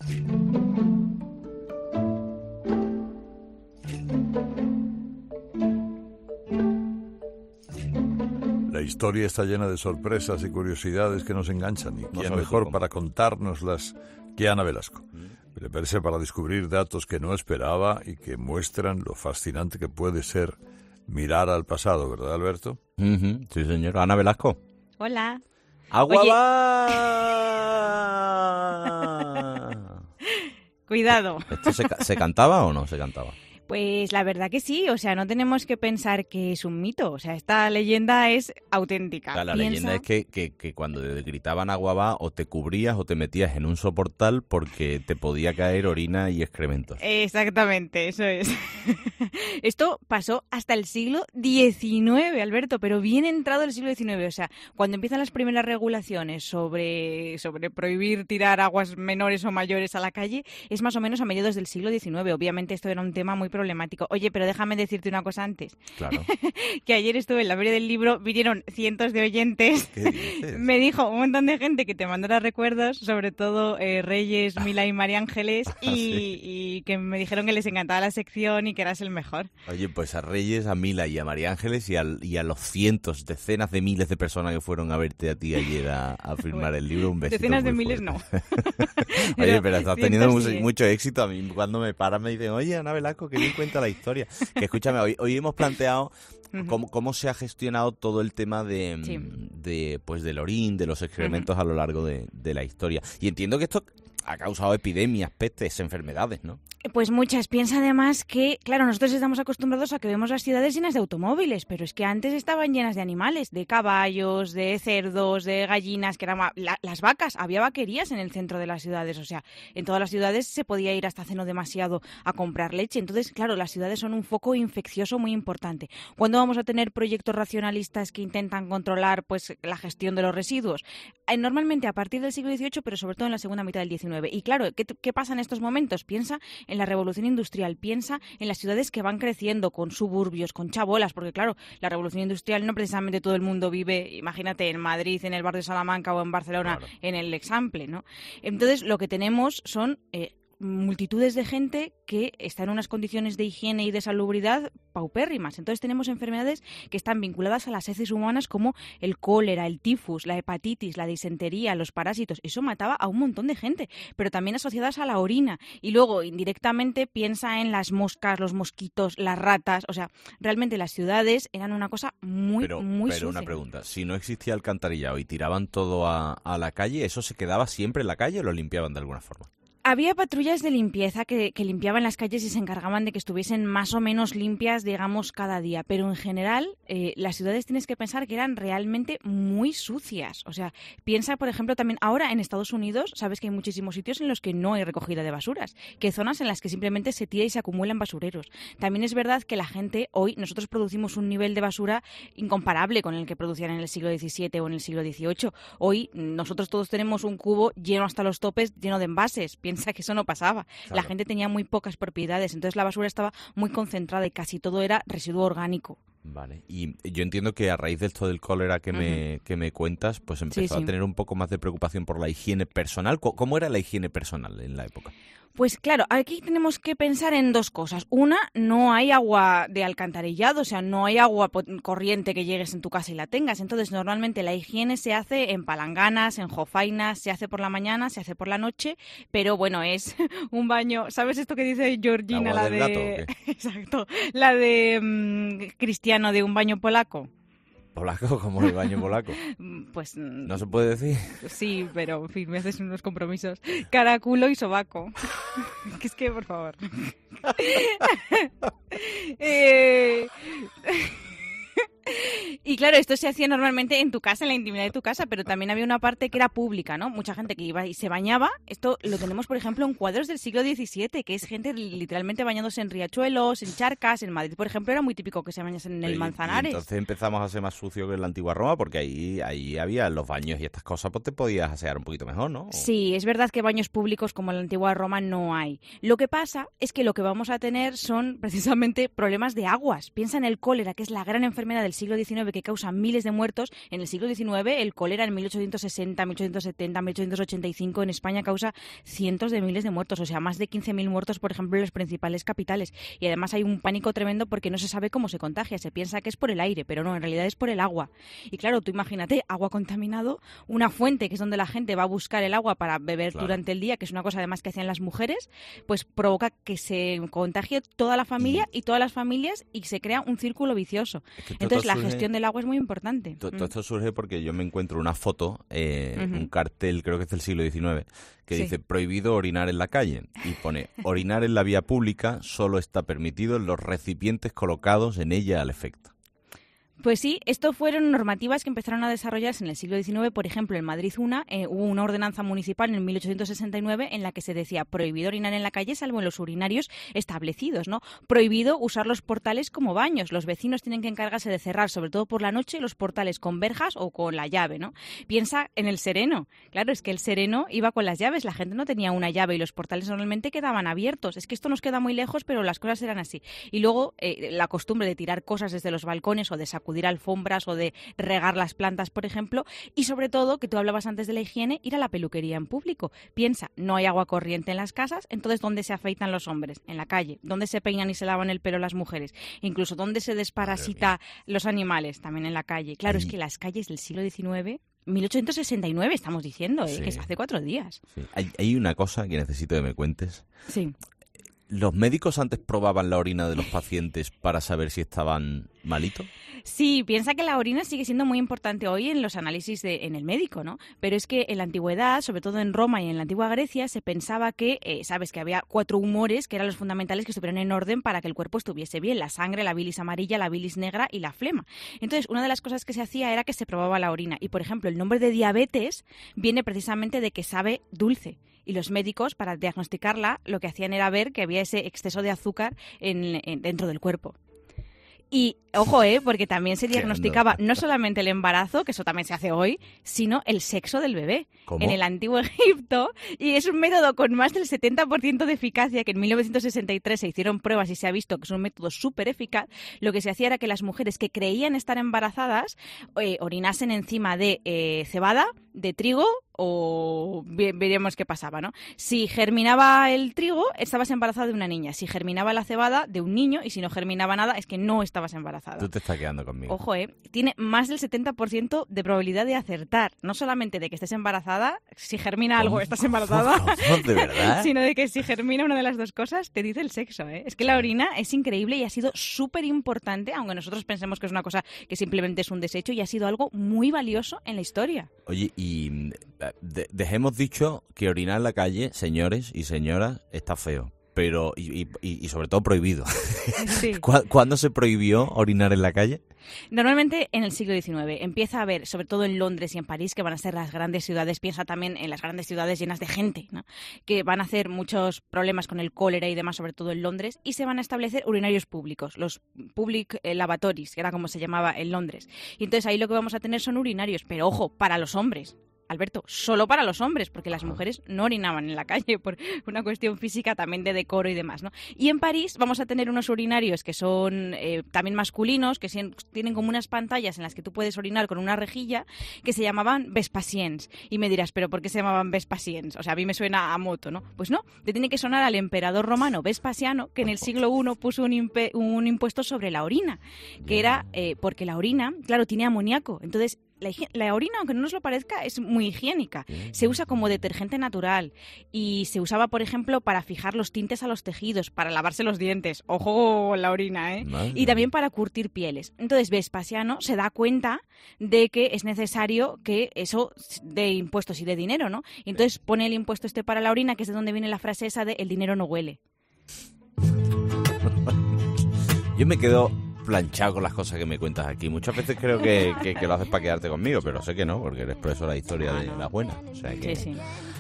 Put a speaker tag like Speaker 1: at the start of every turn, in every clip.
Speaker 1: La historia está llena de sorpresas y curiosidades que nos enganchan, y quién mejor para contárnoslas que Ana Velasco. Prepárese para descubrir datos que no esperaba y que muestran lo fascinante que puede ser mirar al pasado, ¿verdad, Alberto?
Speaker 2: Sí, señor. Ana Velasco.
Speaker 3: Hola.
Speaker 2: ¡Agua
Speaker 3: Oye.
Speaker 2: va!
Speaker 3: Cuidado.
Speaker 2: ¿Esto se cantaba o no se cantaba?
Speaker 3: Pues la verdad que sí, o sea, no tenemos que pensar que es un mito, o sea, esta leyenda es auténtica.
Speaker 2: O sea, la leyenda es que cuando te gritaban agua va, o te cubrías o te metías en un soportal porque te podía caer orina y excrementos.
Speaker 3: Exactamente, eso es. Esto pasó hasta el siglo XIX, Alberto, pero bien entrado el siglo XIX, o sea, cuando empiezan las primeras regulaciones sobre prohibir tirar aguas menores o mayores a la calle, es más o menos a mediados del siglo XIX. Obviamente esto era un tema muy problemático. Oye, pero déjame decirte una cosa antes.
Speaker 2: Claro.
Speaker 3: Que ayer estuve en la Feria del Libro, vinieron cientos de oyentes.
Speaker 2: ¿Qué dices?
Speaker 3: Me dijo un montón de gente que te mandara recuerdos, sobre todo Reyes, Mila y María Ángeles, y que me dijeron que les encantaba la sección y que eras el mejor.
Speaker 2: Oye, pues a Reyes, a Mila y a María Ángeles y a los cientos, decenas de miles de personas que fueron a verte a ti ayer a firmar el libro, un besito.
Speaker 3: Decenas de
Speaker 2: muy
Speaker 3: miles
Speaker 2: fuerte.
Speaker 3: no.
Speaker 2: Oye, pero estás teniendo
Speaker 3: sí.
Speaker 2: mucho éxito. A mí cuando me paran me dicen, oye, Ana Velasco, que bien cuenta la historia. Que escúchame, hoy hemos planteado cómo se ha gestionado todo el tema del orín, de los excrementos a lo largo de la historia. Y entiendo que esto ha causado epidemias, pestes, enfermedades, ¿no?
Speaker 3: Pues muchas. Piensa además que, claro, nosotros estamos acostumbrados a que vemos las ciudades llenas de automóviles, pero es que antes estaban llenas de animales, de caballos, de cerdos, de gallinas, que eran las vacas. Había vaquerías en el centro de las ciudades, o sea, en todas las ciudades se podía ir hasta hace no demasiado a comprar leche. Entonces, claro, las ciudades son un foco infeccioso muy importante. ¿Cuándo vamos a tener proyectos racionalistas que intentan controlar, pues, la gestión de los residuos? Normalmente a partir del siglo XVIII, pero sobre todo en la segunda mitad del XIX. Y claro, ¿qué pasa en estos momentos? Piensa en la revolución industrial, piensa en las ciudades que van creciendo con suburbios, con chabolas, porque claro, la revolución industrial no precisamente todo el mundo vive, imagínate, en Madrid, en el barrio de Salamanca o en Barcelona, claro, en el Example, ¿no? Entonces lo que tenemos son multitudes de gente que está en unas condiciones de higiene y de salubridad paupérrimas. Entonces tenemos enfermedades que están vinculadas a las heces humanas como el cólera, el tifus, la hepatitis, la disentería, los parásitos. Eso mataba a un montón de gente, pero también asociadas a la orina. Y luego, indirectamente, piensa en las moscas, los mosquitos, las ratas. O sea, realmente las ciudades eran una cosa muy sucia.
Speaker 2: Pero una pregunta, si no existía alcantarillado y tiraban todo a la calle, ¿eso se quedaba siempre en la calle o lo limpiaban de alguna forma?
Speaker 3: Había patrullas de limpieza que limpiaban las calles y se encargaban de que estuviesen más o menos limpias, digamos, cada día. Pero en general, las ciudades tienes que pensar que eran realmente muy sucias. O sea, piensa, por ejemplo, también ahora en Estados Unidos, sabes que hay muchísimos sitios en los que no hay recogida de basuras, que hay zonas en las que simplemente se tira y se acumulan basureros. También es verdad que la gente hoy, nosotros producimos un nivel de basura incomparable con el que producían en el siglo XVII o en el siglo XVIII. Hoy nosotros todos tenemos un cubo lleno hasta los topes, lleno de envases. Piensa que eso no pasaba. Claro. La gente tenía muy pocas propiedades, entonces la basura estaba muy concentrada y casi todo era residuo orgánico.
Speaker 2: Vale, y yo entiendo que a raíz de esto del cólera que me cuentas, pues empezó a tener un poco más de preocupación por la higiene personal. ¿Cómo era la higiene personal en la época?
Speaker 3: Pues claro, aquí tenemos que pensar en dos cosas. Una, no hay agua de alcantarillado, o sea, no hay agua corriente que llegues en tu casa y la tengas. Entonces, normalmente la higiene se hace en palanganas, en jofainas, se hace por la mañana, se hace por la noche, pero bueno, es un baño. ¿Sabes esto que dice Georgina?
Speaker 2: ¿Agua del gato, o qué?
Speaker 3: Exacto, la de Cristiano, de un baño polaco.
Speaker 2: ¿Polaco? ¿Cómo el baño polaco?
Speaker 3: Pues...
Speaker 2: ¿No se puede decir?
Speaker 3: Sí, pero en fin, me haces unos compromisos. Cara, culo y sobaco. Que es que, por favor. Y claro, esto se hacía normalmente en tu casa, en la intimidad de tu casa, pero también había una parte que era pública, ¿no? Mucha gente que iba y se bañaba. Esto lo tenemos, por ejemplo, en cuadros del siglo XVII, que es gente literalmente bañándose en riachuelos, en charcas. En Madrid, por ejemplo, era muy típico que se bañasen en el Manzanares.
Speaker 2: Y entonces empezamos a ser más sucios que en la antigua Roma, porque ahí había los baños y estas cosas, pues te podías asear un poquito mejor, ¿no?
Speaker 3: Sí, es verdad que baños públicos como en la antigua Roma no hay. Lo que pasa es que lo que vamos a tener son precisamente problemas de aguas. Piensa en el cólera, que es la gran enfermedad del siglo XIX que causa miles de muertos. En el siglo XIX el cólera en 1860, 1870, 1885 en España causa cientos de miles de muertos, o sea, más de 15.000 muertos, por ejemplo, en las principales capitales. Y además hay un pánico tremendo porque no se sabe cómo se contagia. Se piensa que es por el aire, pero no, en realidad es por el agua. Y claro, tú imagínate, agua contaminado, una fuente que es donde la gente va a buscar el agua para beber durante el día, que es una cosa además que hacían las mujeres, pues provoca que se contagie toda la familia y todas las familias y se crea un círculo vicioso. Entonces la gestión del agua es muy importante.
Speaker 2: Todo esto surge porque yo me encuentro una foto, un cartel, creo que es del siglo XIX, que dice prohibido orinar en la calle y pone orinar en la vía pública solo está permitido en los recipientes colocados en ella al efecto.
Speaker 3: Pues sí, esto fueron normativas que empezaron a desarrollarse en el siglo XIX. Por ejemplo, en Madrid hubo una ordenanza municipal en 1869 en la que se decía prohibido orinar en la calle salvo en los urinarios establecidos, ¿no? Prohibido usar los portales como baños. Los vecinos tienen que encargarse de cerrar, sobre todo por la noche, los portales con verjas o con la llave, ¿no? Piensa en el sereno. Claro, es que el sereno iba con las llaves, la gente no tenía una llave y los portales normalmente quedaban abiertos. Es que esto nos queda muy lejos, pero las cosas eran así. Y luego la costumbre de tirar cosas desde los balcones o de sacudir alfombras o de regar las plantas, por ejemplo, y sobre todo, que tú hablabas antes de la higiene, ir a la peluquería en público. Piensa, no hay agua corriente en las casas, entonces ¿dónde se afeitan los hombres? En la calle. ¿Dónde se peinan y se lavan el pelo las mujeres? Incluso ¿dónde se desparasita los animales? También en la calle. Claro, es que las calles del siglo XIX... 1869 estamos diciendo, que es hace 4 días.
Speaker 2: Sí. Hay una cosa que necesito que me cuentes.
Speaker 3: Sí.
Speaker 2: ¿Los médicos antes probaban la orina de los pacientes para saber si estaban malitos?
Speaker 3: Sí, piensa que la orina sigue siendo muy importante hoy en los análisis en el médico, ¿no? Pero es que en la antigüedad, sobre todo en Roma y en la antigua Grecia, se pensaba que, sabes, que había 4 humores que eran los fundamentales que estuvieran en orden para que el cuerpo estuviese bien: la sangre, la bilis amarilla, la bilis negra y la flema. Entonces, una de las cosas que se hacía era que se probaba la orina. Y, por ejemplo, el nombre de diabetes viene precisamente de que sabe dulce. Y los médicos, para diagnosticarla, lo que hacían era ver que había ese exceso de azúcar dentro del cuerpo. Y, ojo, porque también se diagnosticaba no solamente el embarazo, que eso también se hace hoy, sino el sexo del bebé.
Speaker 2: ¿Cómo?
Speaker 3: En el antiguo Egipto, y es un método con más del 70% de eficacia, que en 1963 se hicieron pruebas y se ha visto que es un método súper eficaz. Lo que se hacía era que las mujeres que creían estar embarazadas orinasen encima de cebada, de trigo, o veríamos qué pasaba, ¿no? Si germinaba el trigo, estabas embarazada de una niña. Si germinaba la cebada, de un niño. Y si no germinaba nada, es que no estabas embarazada.
Speaker 2: Tú te estás quedando conmigo.
Speaker 3: Ojo, tiene más del 70% de probabilidad de acertar. No solamente de que estés embarazada, si germina algo estás embarazada.
Speaker 2: ¿De verdad?
Speaker 3: Sino de que si germina una de las dos cosas, te dice el sexo, Es que la orina es increíble y ha sido súper importante, aunque nosotros pensemos que es una cosa que simplemente es un desecho, y ha sido algo muy valioso en la historia.
Speaker 2: Oye, y dejemos dicho que orinar en la calle, señores y señoras, está feo. Pero, y sobre todo prohibido.
Speaker 3: Sí.
Speaker 2: ¿Cuándo se prohibió orinar en la calle?
Speaker 3: Normalmente en el siglo XIX. Empieza a haber, sobre todo en Londres y en París, que van a ser las grandes ciudades, piensa también en las grandes ciudades llenas de gente, ¿no? Que van a hacer muchos problemas con el cólera y demás, sobre todo en Londres, y se van a establecer urinarios públicos, los public lavatories, que era como se llamaba en Londres. Y entonces ahí lo que vamos a tener son urinarios, pero ojo, para los hombres. Alberto, solo para los hombres, porque las mujeres no orinaban en la calle por una cuestión física también de decoro y demás, ¿no? Y en París vamos a tener unos urinarios que son también masculinos, que tienen como unas pantallas en las que tú puedes orinar con una rejilla, que se llamaban Vespasiens. Y me dirás, ¿pero por qué se llamaban Vespasiens? O sea, a mí me suena a moto, ¿no? Pues no, te tiene que sonar al emperador romano Vespasiano, que en el siglo I puso un impuesto sobre la orina, que era porque la orina, claro, tiene amoníaco, entonces la orina, aunque no nos lo parezca, es muy higiénica. Se usa como detergente natural y se usaba, por ejemplo, para fijar los tintes a los tejidos, para lavarse los dientes. Ojo la orina, Y también para curtir pieles. Entonces Vespasiano se da cuenta de que es necesario que eso de impuestos y de dinero, ¿no? Y entonces pone el impuesto para la orina, que es de donde viene la frase esa de el dinero no huele.
Speaker 2: Yo me quedo planchado con las cosas que me cuentas aquí. Muchas veces creo que lo haces para quedarte conmigo, pero sé que no, porque eres por eso la historia de la buena. O sea que...
Speaker 3: Sí.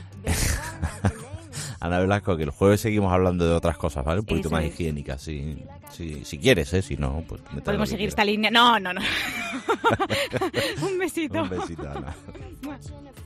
Speaker 2: Ana Velasco, que el jueves seguimos hablando de otras cosas, ¿vale? Un poquito
Speaker 3: Eso
Speaker 2: más
Speaker 3: es.
Speaker 2: higiénicas, si quieres, si no, pues...
Speaker 3: Podemos seguir esta línea. No. Un besito.
Speaker 2: Un besito, Ana.